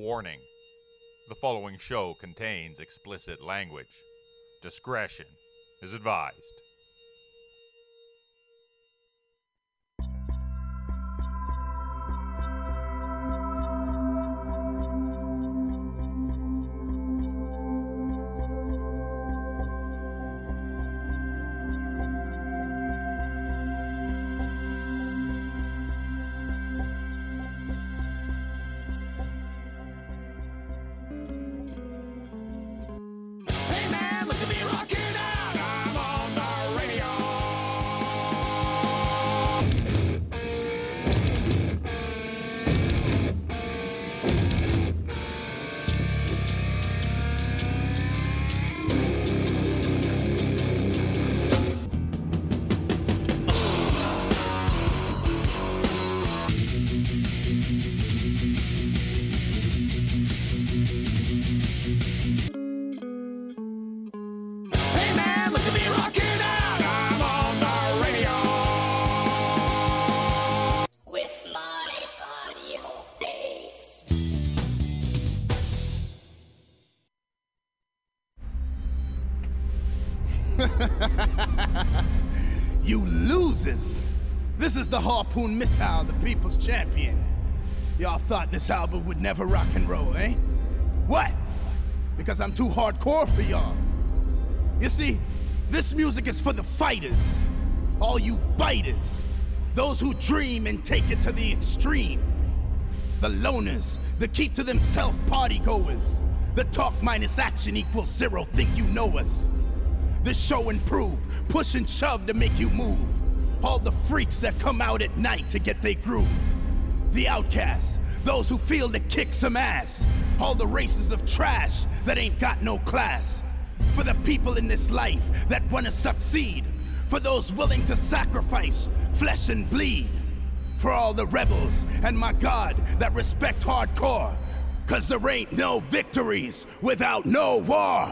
Warning: the following show contains explicit language. Discretion is advised. You losers! This is the Harpoon Missile, the people's champion. Y'all thought this album would never rock and roll, eh? What? Because I'm too hardcore for y'all. You see, this music is for the fighters. All you biters. Those who dream and take it to the extreme. The loners, the keep to themselves party goers. The talk minus action equals zero, think you know us. The show and prove, push and shove to make you move. All the freaks that come out at night to get their groove. The outcasts, those who feel to kick some ass. All the races of trash that ain't got no class. For the people in this life that wanna succeed. For those willing to sacrifice flesh and bleed. For all the rebels and my God that respect hardcore. 'Cause there ain't no victories without no war.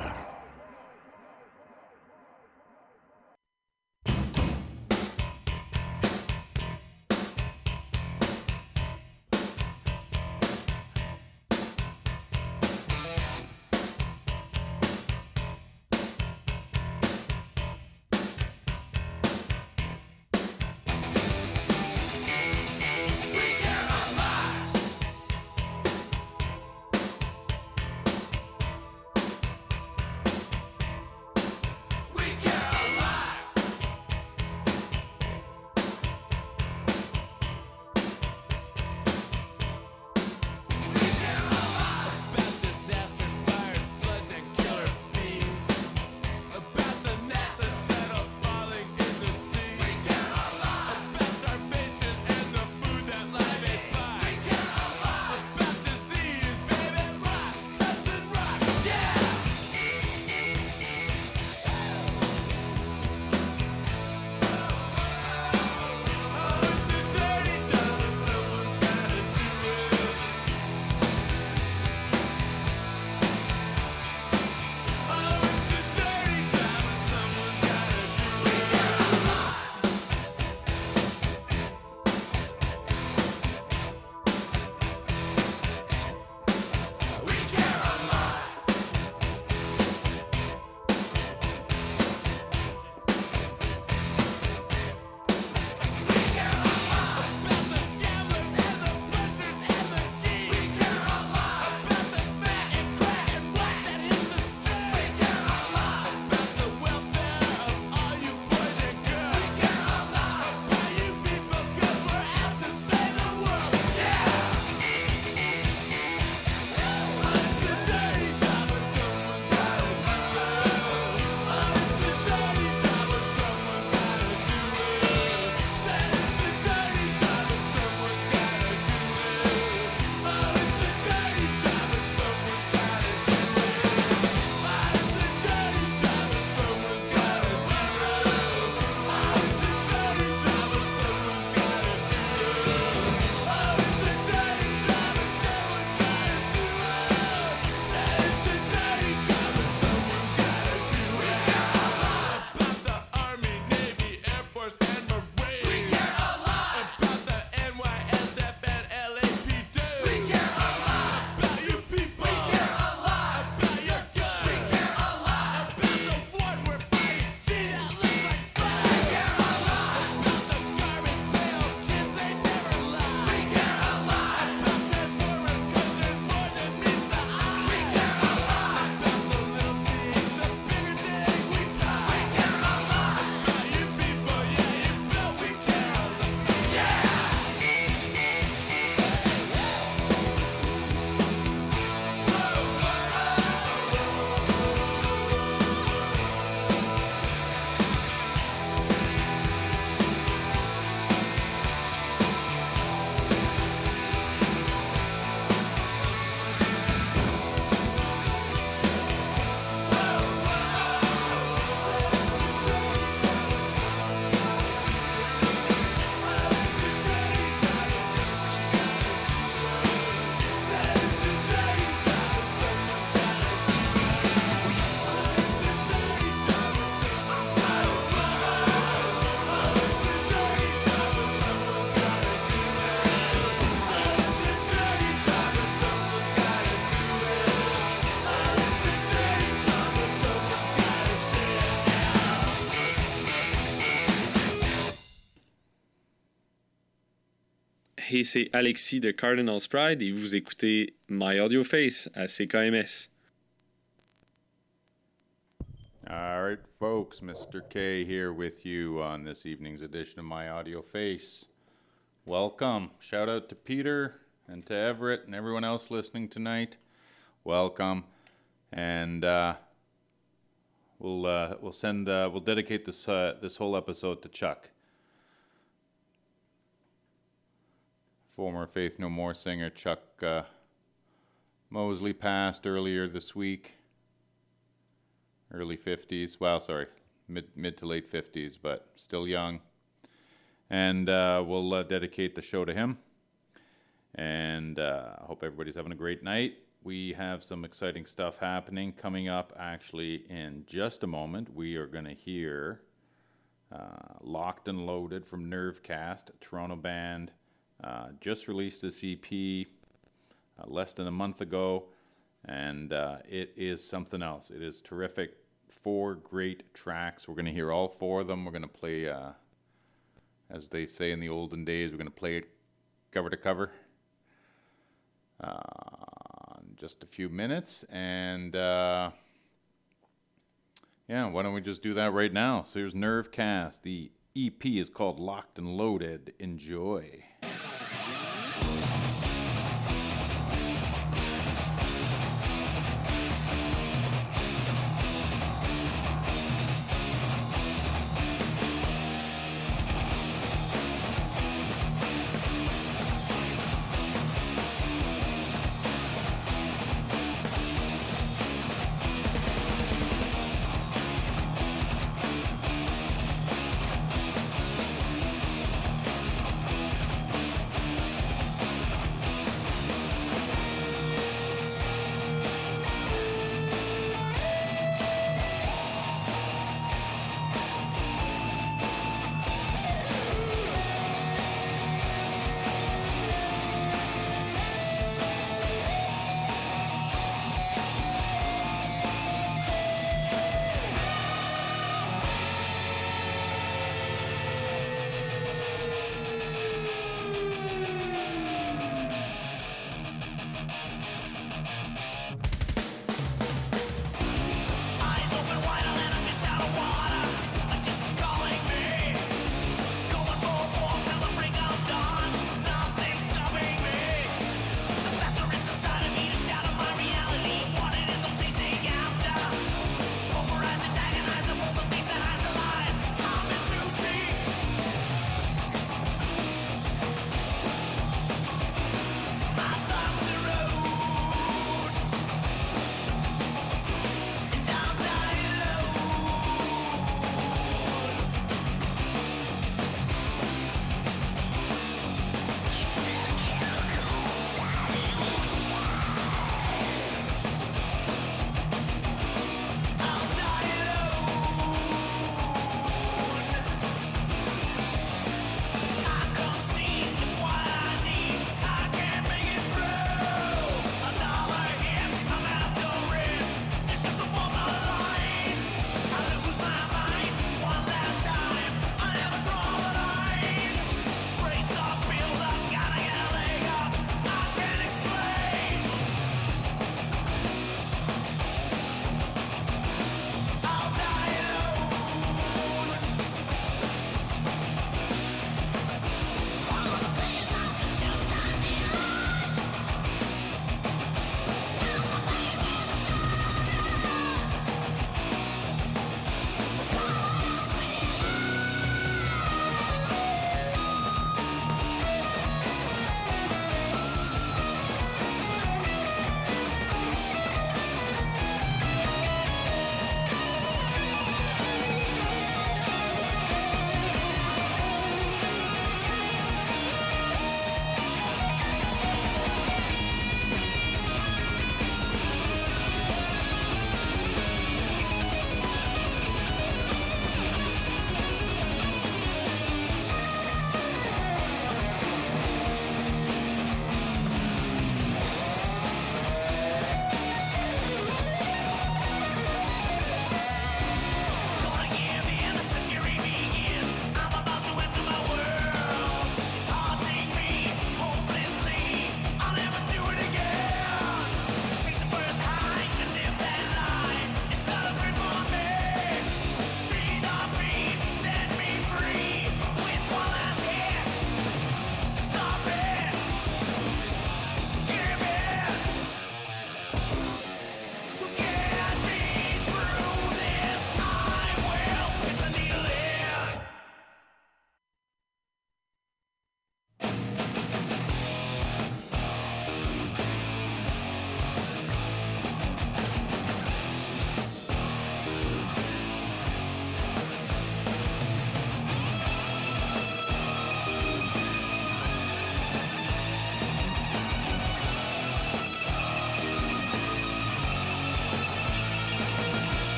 et c'est Alexis de Cardinals Pride et vous écoutez My Audio Face à CKMS. All right, folks, Mr. K here with you on this evening's edition of My Audio Face. Welcome. Shout out to Peter and to Everett and everyone else listening tonight. Welcome. And we'll dedicate this whole episode to Chuck. Former Faith No More singer Chuck Mosley passed earlier this week. Early 50s. Well, sorry, mid to late 50s, but still young. And we'll dedicate the show to him. And I hope everybody's having a great night. We have some exciting stuff happening coming up actually in just a moment. We are going to hear Locked and Loaded from Nervecast, a Toronto band. Just released this EP less than a month ago, and it is something else. It is terrific. 4 great tracks. We're going to hear all 4 of them. We're going to play, as they say in the olden days, we're going to play it cover to cover in just a few minutes. And yeah, why don't we just do that right now? So here's Nervecast. The EP is called Locked and Loaded. Enjoy.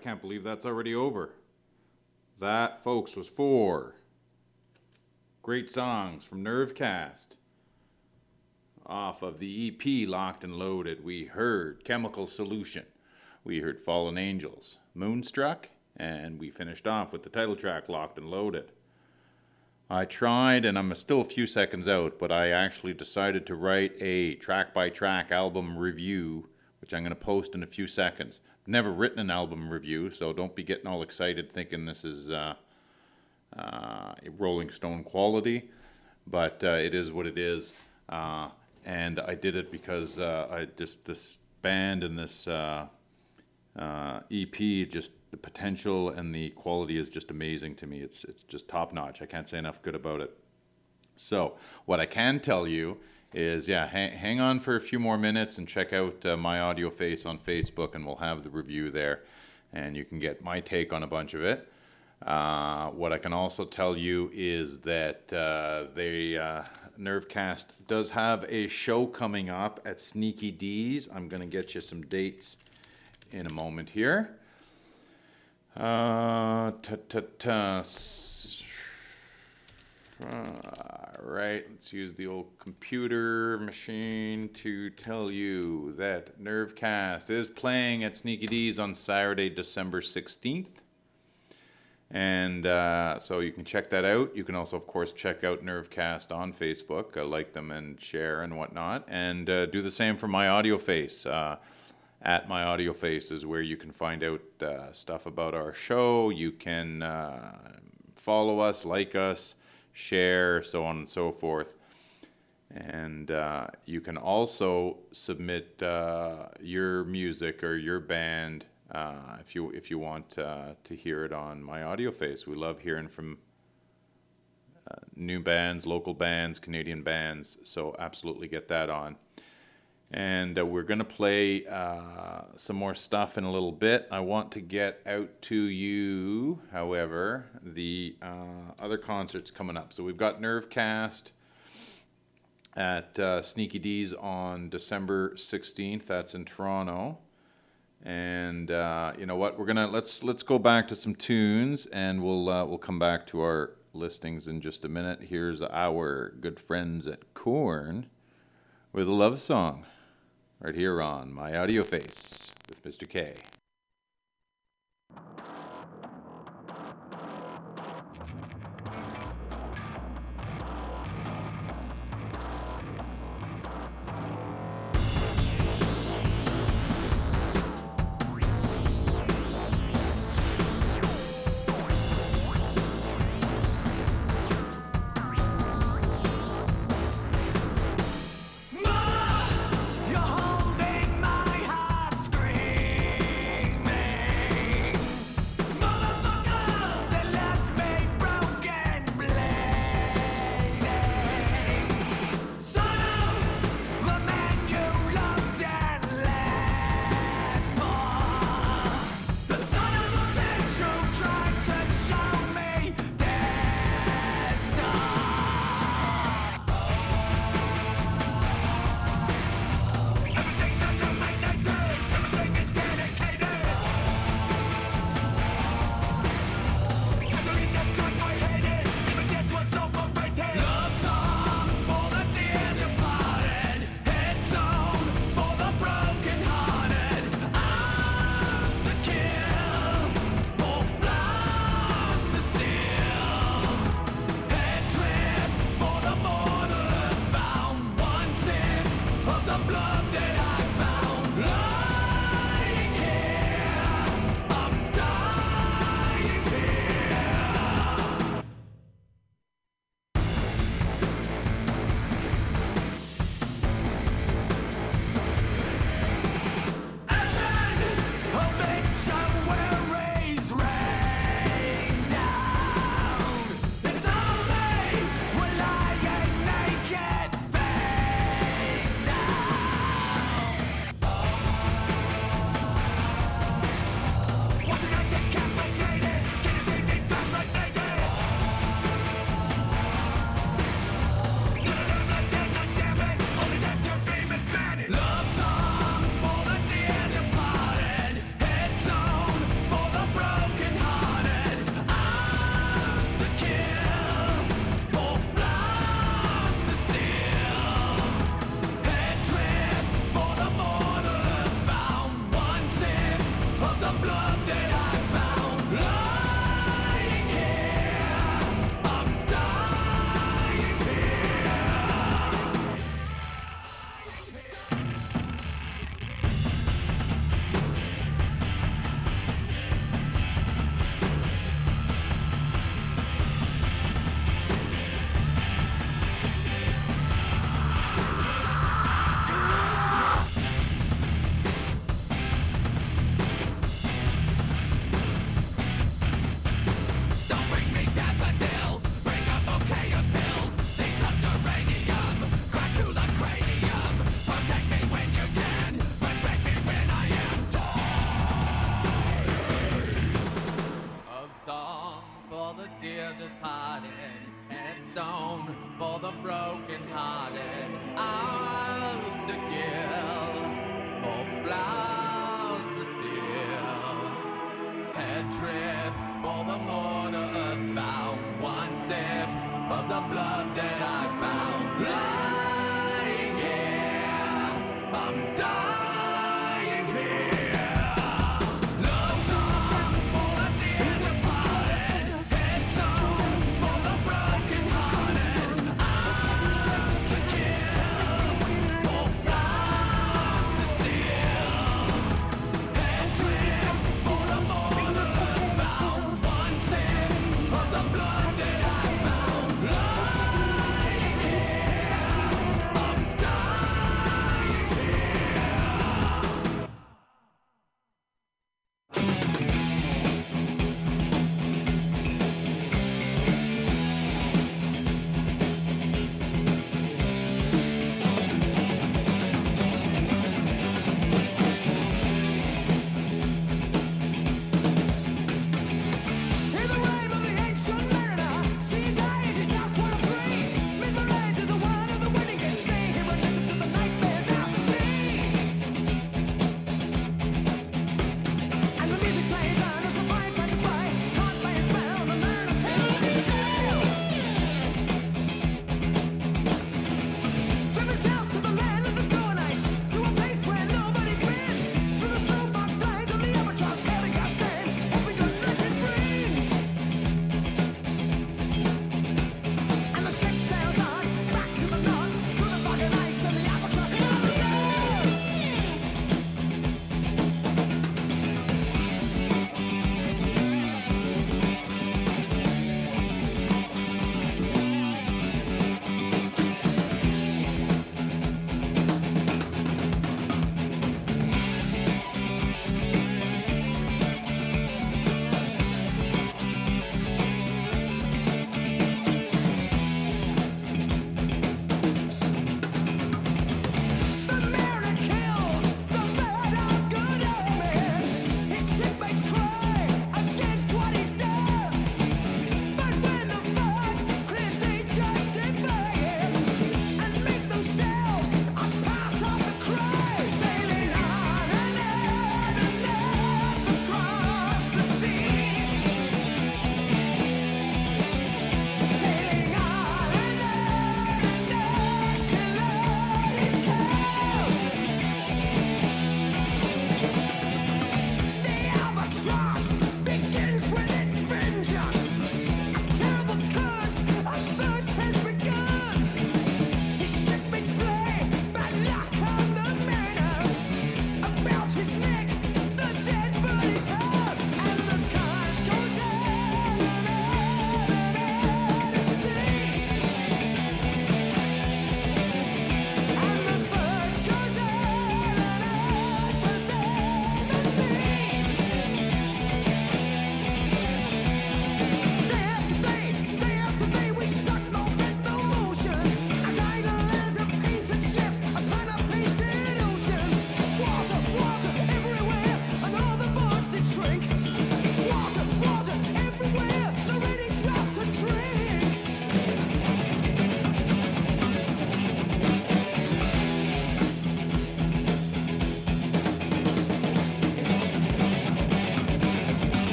can't believe that's already over. That, folks, was 4 great songs from Nervecast. Off of the EP Locked and Loaded, we heard Chemical Solution. We heard Fallen Angels, Moonstruck, and we finished off with the title track, Locked and Loaded. I tried, and I'm still a few seconds out, but I actually decided to write a track-by-track album review, which I'm going to post in a few seconds. I've never written an album review, so don't be getting all excited thinking this is Rolling Stone quality, but it is what it is. And I did it because this band and this EP, just the potential and the quality is just amazing to me. It's just top notch. I can't say enough good about it. So what I can tell you is, hang on for a few more minutes and check out My Audio Face on Facebook, and we'll have the review there, and you can get my take on a bunch of it. What I can also tell you is that Nervecast does have a show coming up at Sneaky D's. I'm going to get you some dates in a moment here. Right, let's use the old computer machine to tell you that Nervecast is playing at Sneaky D's on Saturday, December 16th. And so you can check that out. You can also, of course, check out Nervecast on Facebook, like them and share and whatnot. And do the same for My Audio Face. At My Audio Face is where you can find out stuff about our show. You can follow us, like us, share, so on and so forth. And you can also submit your music or your band if you want to hear it on My Audio Face. We love hearing from new bands, local bands, Canadian bands, so absolutely get that on. And we're going to play some more stuff in a little bit. I want to get out to you, however, the other concerts coming up. So we've got Nervecast at Sneaky D's on December 16th. That's in Toronto. And you know what? Let's go back to some tunes, and we'll come back to our listings in just a minute. Here's our good friends at Korn with a love song. Right here on My Audio Face with Mr. K. You're holding my heart scream. departed, headstone for the broken-hearted. Ours to kill, more flowers to steal. Head trip for the mortar earthbound. One sip of the blood that I found. Lying here, I'm dying here. Love song for the dear departed. Headstone for the broken-hearted. Arms to kill, more flowers to steal.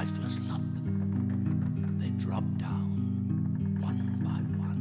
lifeless lump. They drop down one by one.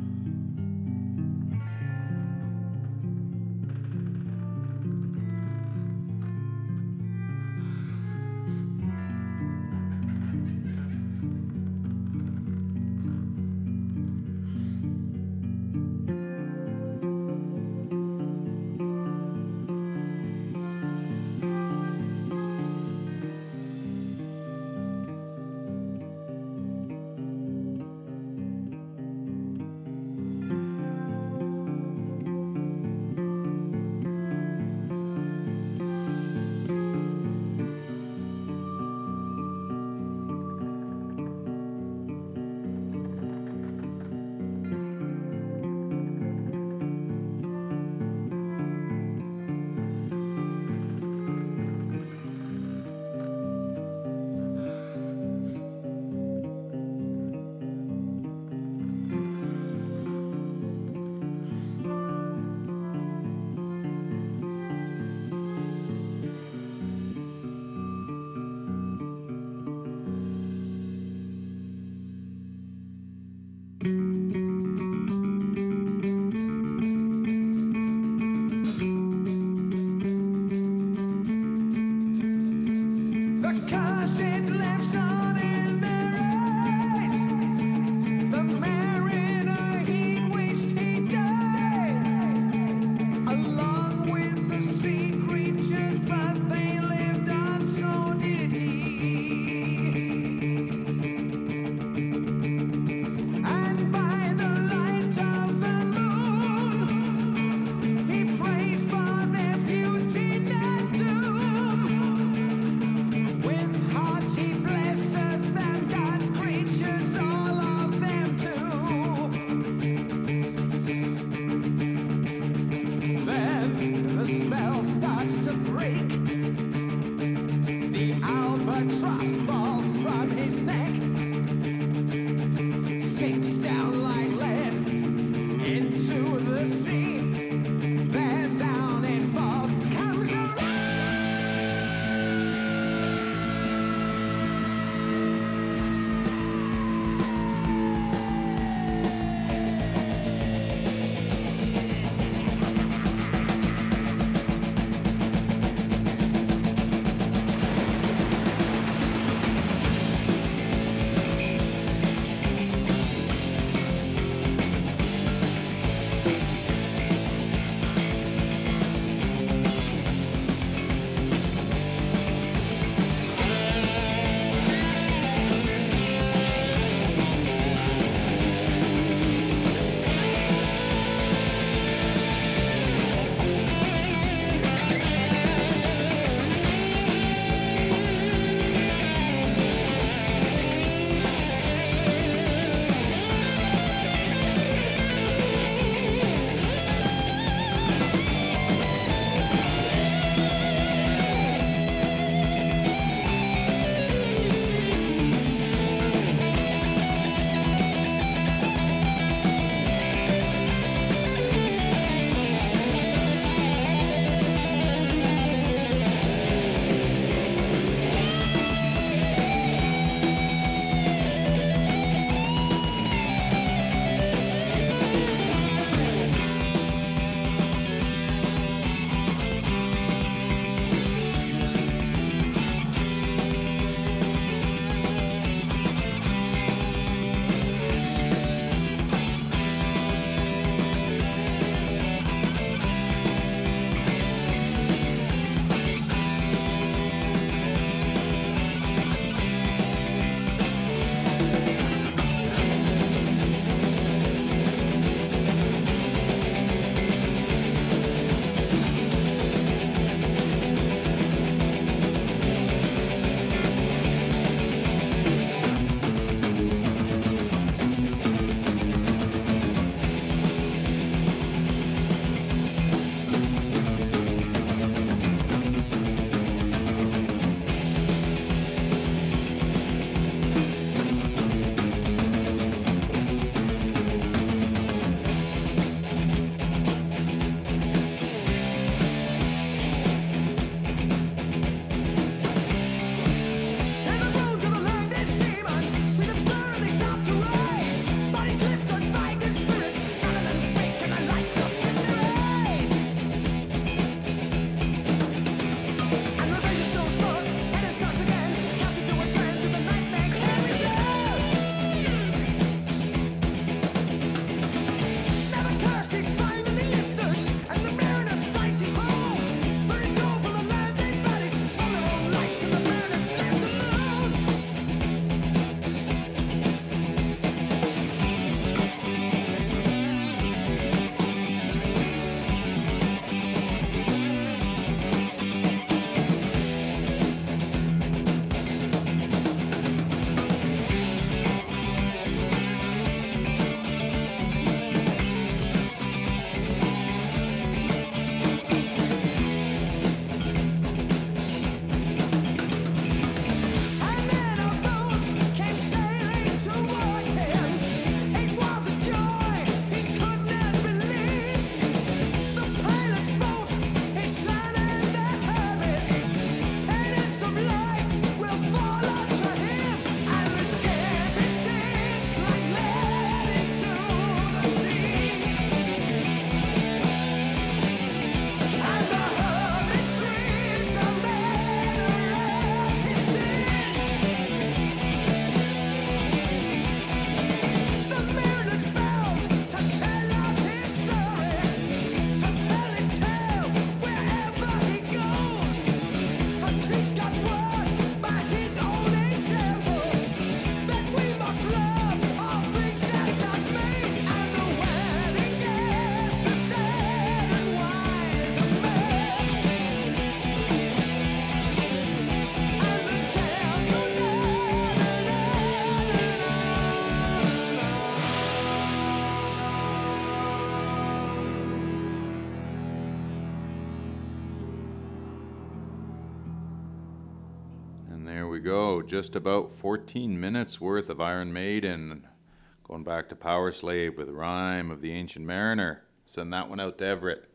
go. Just about 14 minutes worth of Iron Maiden. Going back to Power Slave with Rime of the Ancient Mariner. Send that one out to Everett.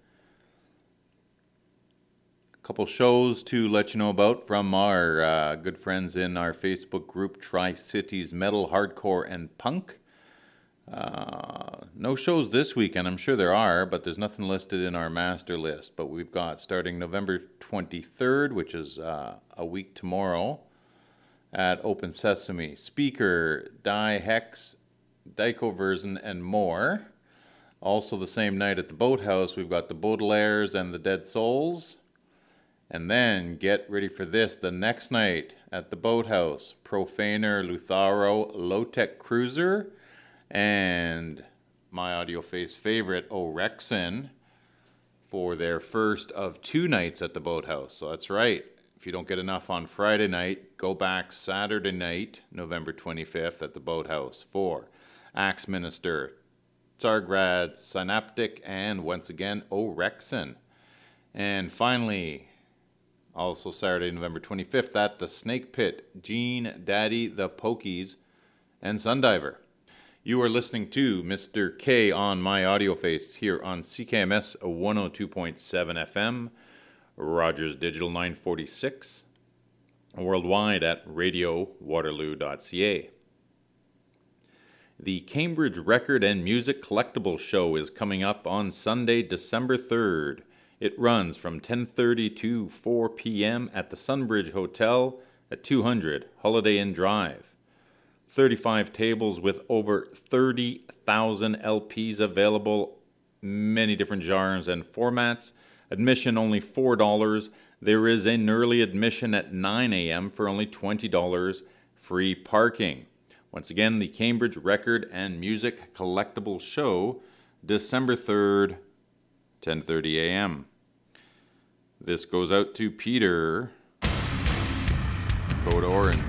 A couple shows to let you know about from our good friends in our Facebook group, Tri-Cities Metal, Hardcore, and Punk. No shows this weekend. I'm sure there are, but there's nothing listed in our master list. But we've got starting November 23rd, which is a week tomorrow, at Open Sesame, Speaker, Die Hex, Dykoversen, and more. Also the same night at the Boathouse, we've got the Baudelaires and the Dead Souls. And then, get ready for this, the next night at the Boathouse, Profaner, Lutharo, Low-Tech Cruiser, and my Audioface favorite, Orexin, for their first of 2 nights at the Boathouse. So that's right. If you don't get enough on Friday night, go back Saturday night, November 25th, at the Boathouse for Axe Minister, Tsargrad, Synaptic, and once again, Orexin. And finally, also Saturday, November 25th, at the Snake Pit, Gene, Daddy, the Pokies, and Sundiver. You are listening to Mr. K on My Audioface here on CKMS 102.7 FM, Rogers Digital 946, worldwide at radiowaterloo.ca. The Cambridge Record and Music Collectible Show is coming up on Sunday, December 3rd. It runs from 10:30 to 4 p.m. at the Sunbridge Hotel at 200 Holiday Inn Drive. 35 tables with over 30,000 LPs available, many different genres and formats. Admission only $4. There is an early admission at 9 a.m. for only $20, free parking. Once again, the Cambridge Record and Music Collectible Show, December 3rd, 10:30 a.m. This goes out to Peter, Code Orange.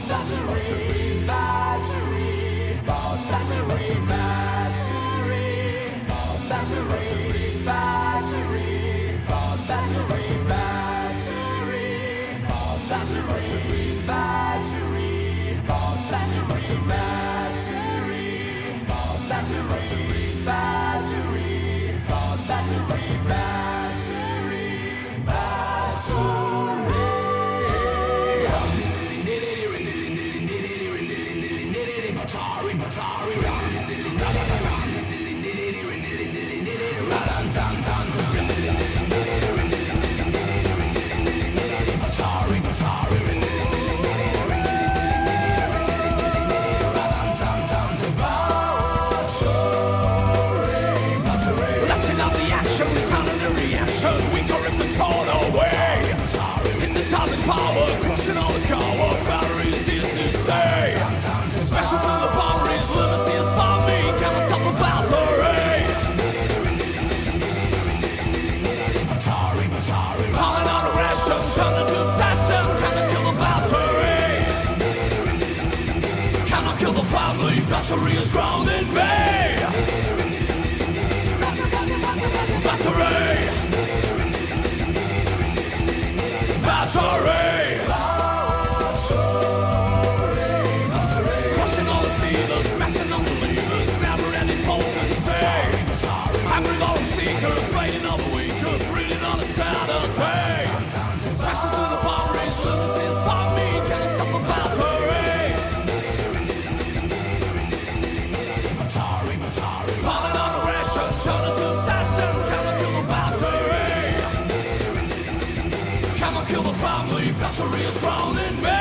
Battery is grounded me. Battery. Crushing all the sealers, smashing all the levers, never ending potency. Angry lone seeker, fighting all the weaker, breathing on a sanity. Smashing through the boundaries, lunacies find me, can't stop the battery. Falling on the ration, turning to obsession, cannot kill the battery. Cannot kill the family, battery is grounding me.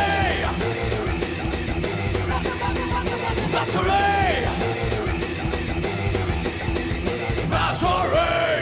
Battery! Battery!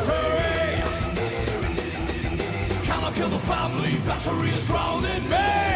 Kill the family, battery is grounded me.